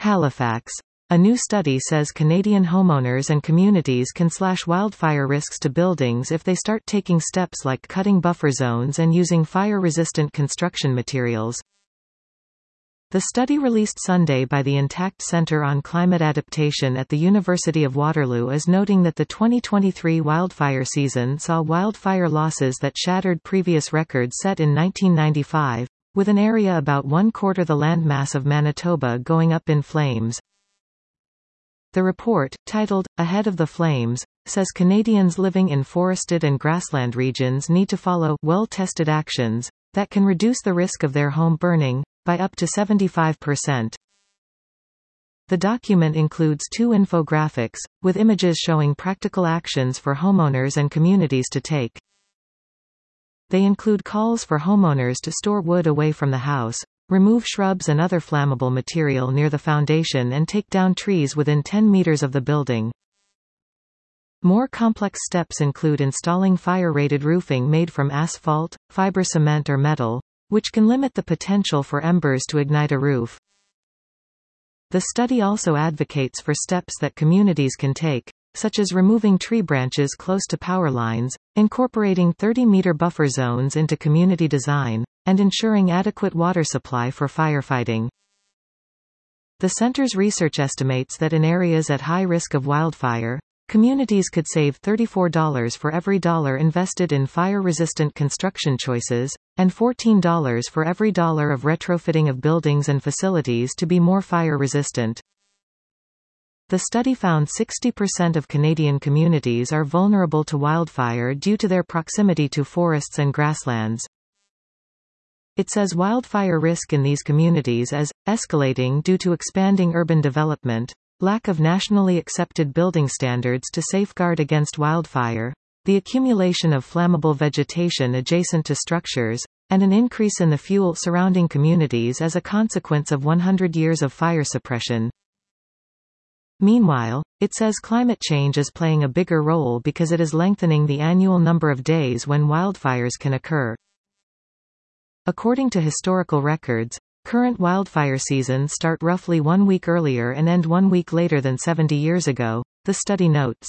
Halifax. A new study says Canadian homeowners and communities can slash wildfire risks to buildings if they start taking steps like cutting buffer zones and using fire-resistant construction materials. The study released Sunday by the Intact Centre on Climate Adaptation at the University of Waterloo is noting that the 2023 wildfire season saw wildfire losses that shattered previous records set in 1995, with an area about one-quarter the landmass of Manitoba going up in flames. The report, titled, Ahead of the Flames, says Canadians living in forested and grassland regions need to follow well-tested actions that can reduce the risk of their home burning by up to 75%. The document includes 2 infographics, with images showing practical actions for homeowners and communities to take. They include calls for homeowners to store wood away from the house, remove shrubs and other flammable material near the foundation and take down trees within 10 meters of the building. More complex steps include installing fire-rated roofing made from asphalt, fiber cement or metal, which can limit the potential for embers to ignite a roof. The study also advocates for steps that communities can take, such as removing tree branches close to power lines, incorporating 30-meter buffer zones into community design, and ensuring adequate water supply for firefighting. The center's research estimates that in areas at high risk of wildfire, communities could save $34 for every dollar invested in fire-resistant construction choices, and $14 for every dollar of retrofitting of buildings and facilities to be more fire-resistant. The study found 60% of Canadian communities are vulnerable to wildfire due to their proximity to forests and grasslands. It says wildfire risk in these communities is escalating due to expanding urban development, lack of nationally accepted building standards to safeguard against wildfire, the accumulation of flammable vegetation adjacent to structures, and an increase in the fuel surrounding communities as a consequence of 100 years of fire suppression. Meanwhile, it says climate change is playing a bigger role because it is lengthening the annual number of days when wildfires can occur. According to historical records, current wildfire seasons start roughly 1 week earlier and end 1 week later than 70 years ago, the study notes.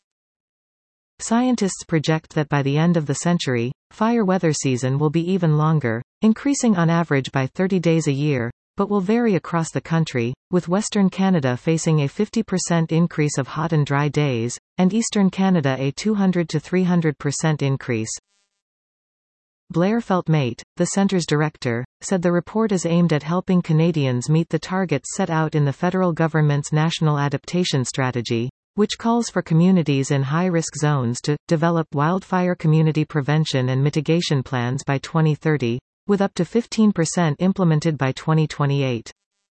Scientists project that by the end of the century, fire weather season will be even longer, increasing on average by 30 days a year, but will vary across the country, with Western Canada facing a 50% increase of hot and dry days, and Eastern Canada a 200 to 300% increase. Blair Feltmate, the center's director, said the report is aimed at helping Canadians meet the targets set out in the federal government's National Adaptation Strategy, which calls for communities in high-risk zones to develop wildfire community prevention and mitigation plans by 2030, with up to 15% implemented by 2028.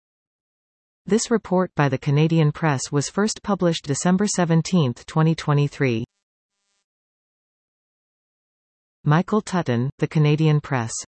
This report by the Canadian Press was first published December 17, 2023. Michael Tutton, The Canadian Press.